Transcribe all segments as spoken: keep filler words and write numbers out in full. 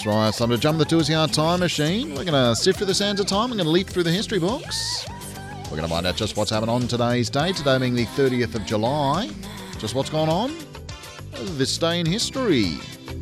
That's right. It's time to jump the Tours Yard time machine. We're going to sift through the sands of time. We're going to leaf through the history books. We're going to find out just what's happened on today's date, today being the thirtieth of July. Just what's gone on this day in history.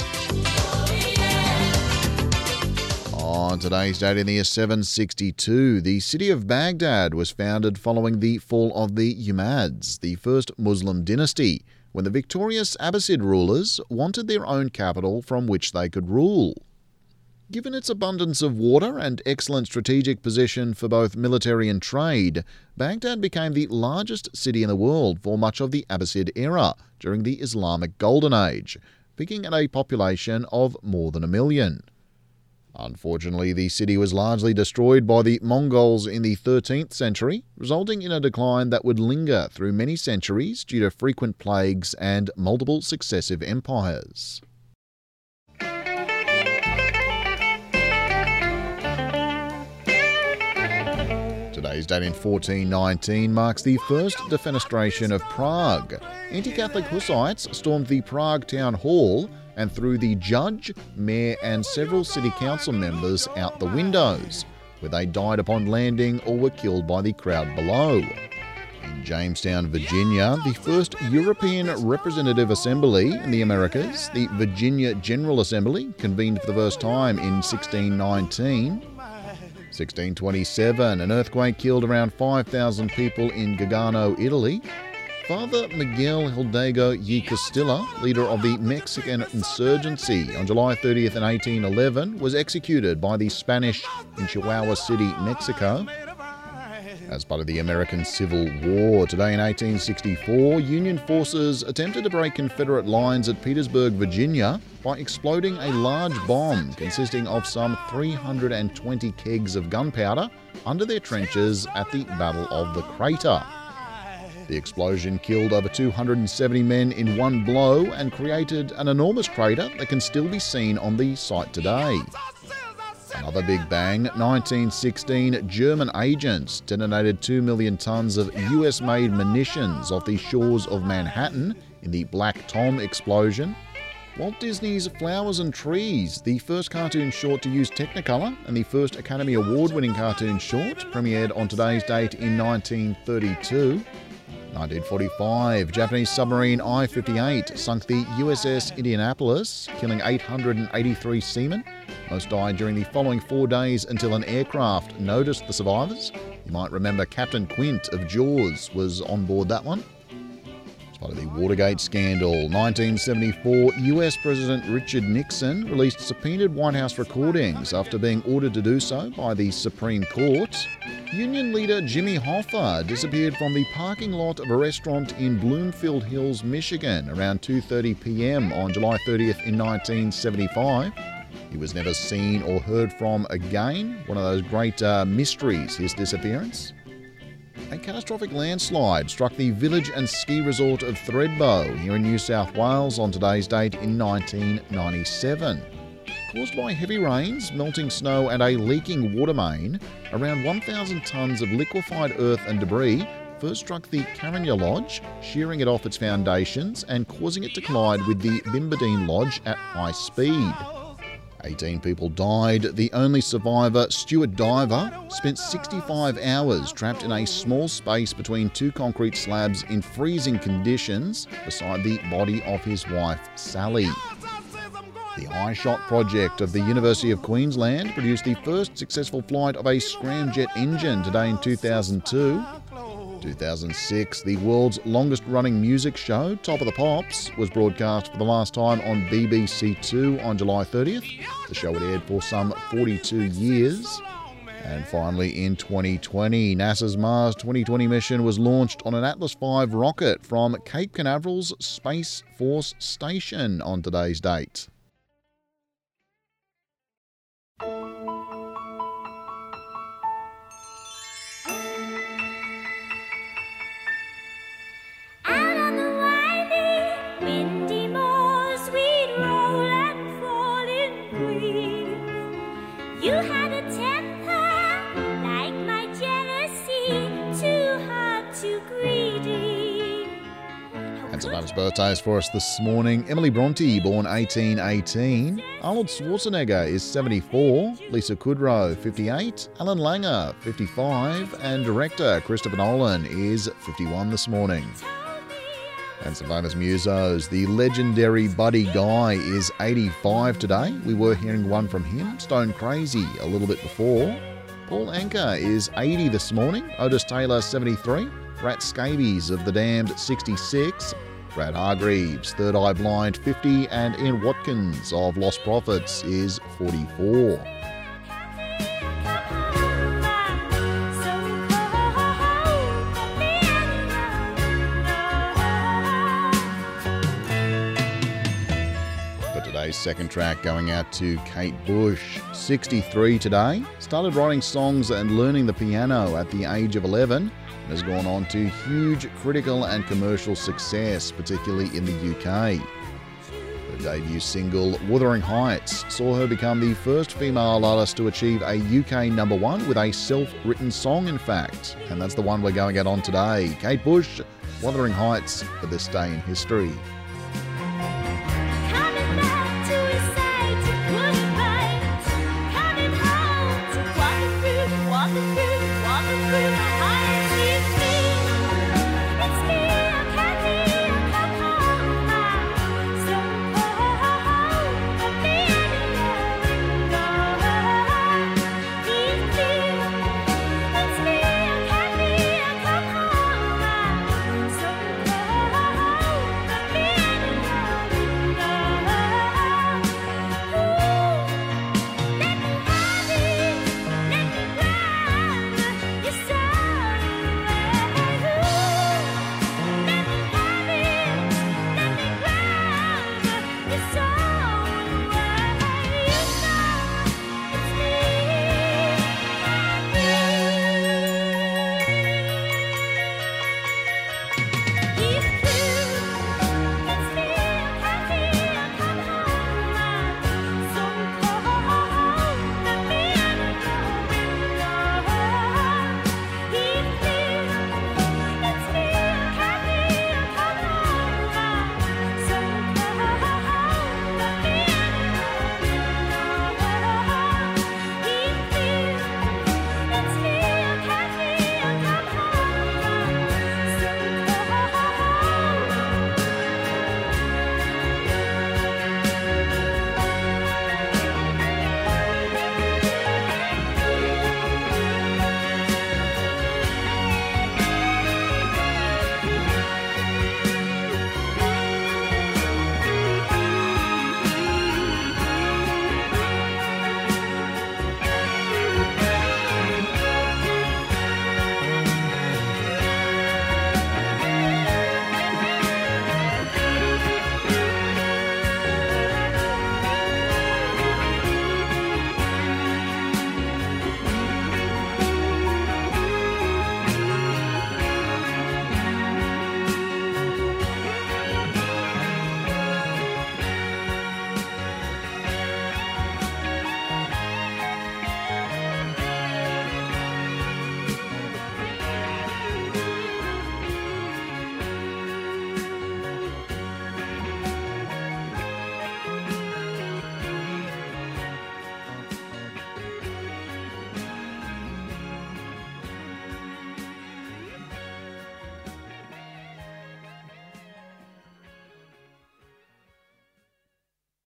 On today's date in the year seven sixty-two, the city of Baghdad was founded following the fall of the Umayyads, the first Muslim dynasty, when the victorious Abbasid rulers wanted their own capital from which they could rule. Given its abundance of water and excellent strategic position for both military and trade, Baghdad became the largest city in the world for much of the Abbasid era during the Islamic Golden Age, peaking at a population of more than a million. Unfortunately, the city was largely destroyed by the Mongols in the thirteenth century, resulting in a decline that would linger through many centuries due to frequent plagues and multiple successive empires. Today's date in fourteen nineteen marks the first defenestration of Prague. Anti-Catholic Hussites stormed the Prague town hall and threw the judge, mayor and several city council members out the windows, where they died upon landing or were killed by the crowd below. In Jamestown, Virginia, the first European Representative Assembly in the Americas, the Virginia General Assembly, convened for the first time in sixteen nineteen. sixteen twenty-seven, an earthquake killed around five thousand people in Gargano, Italy. Father Miguel Hidalgo y Castilla, leader of the Mexican insurgency on July thirtieth in eighteen eleven, was executed by the Spanish in Chihuahua City, Mexico. As part of the American Civil War, today in eighteen sixty-four, Union forces attempted to break Confederate lines at Petersburg, Virginia, by exploding a large bomb consisting of some three hundred twenty kegs of gunpowder under their trenches at the Battle of the Crater. The explosion killed over two hundred seventy men in one blow and created an enormous crater that can still be seen on the site today. Another big bang, nineteen sixteen, German agents detonated two million tons of U S-made munitions off the shores of Manhattan in the Black Tom explosion. Walt Disney's Flowers and Trees, the first cartoon short to use Technicolor and the first Academy Award-winning cartoon short, premiered on today's date in nineteen thirty-two. nineteen forty-five, Japanese submarine I fifty-eight sunk the U S S Indianapolis, killing eight hundred eighty-three seamen. Most died during the following four days until an aircraft noticed the survivors. You might remember Captain Quint of Jaws was on board that one. As part of the Watergate scandal, nineteen seventy-four, U S President Richard Nixon released subpoenaed White House recordings after being ordered to do so by the Supreme Court. Union leader Jimmy Hoffa disappeared from the parking lot of a restaurant in Bloomfield Hills, Michigan around two thirty p.m. on July thirtieth in nineteen seventy-five. He was never seen or heard from again. One of those great uh, mysteries, his disappearance. A catastrophic landslide struck the village and ski resort of Thredbo here in New South Wales on today's date in nineteen ninety-seven. Caused by heavy rains, melting snow and a leaking water main, around one thousand tonnes of liquefied earth and debris first struck the Caranya Lodge, shearing it off its foundations and causing it to collide with the Bimbadeen Lodge at high speed. eighteen people died. The only survivor, Stuart Diver, spent sixty-five hours trapped in a small space between two concrete slabs in freezing conditions beside the body of his wife, Sally. The iShot project of the University of Queensland produced the first successful flight of a scramjet engine today in two thousand two. two thousand six, the world's longest-running music show, Top of the Pops, was broadcast for the last time on B B C Two on July thirtieth. The show had aired for some forty-two years. And finally, in twenty twenty, NASA's Mars twenty twenty mission was launched on an Atlas five rocket from Cape Canaveral's Space Force Station on today's date. You had a temper like my jealousy, too hard, too greedy. And Famous birthdays for us this morning. Emily Bronte, born eighteen eighteen. Arnold Schwarzenegger is seventy-four. Lisa Kudrow, fifty-eight. Alan Langer, fifty-five. And director Christopher Nolan is fifty-one this morning. And some famous musos. The legendary Buddy Guy is eighty-five today. We were hearing one from him. Stone Crazy a little bit before. Paul Anka is eighty this morning. Otis Taylor, seventy-three. Rat Scabies of The Damned, sixty-six. Brad Hargreaves, Third Eye Blind, fifty. And Ian Watkins of Lost Prophets is forty-four. Today's second track going out to Kate Bush, sixty-three today. Started writing songs and learning the piano at the age of eleven and has gone on to huge critical and commercial success, particularly in the U K. Her debut single, Wuthering Heights, saw her become the first female artist to achieve a U K number one with a self-written song, in fact. And that's the one we're going out on today. Kate Bush, Wuthering Heights, for this day in history.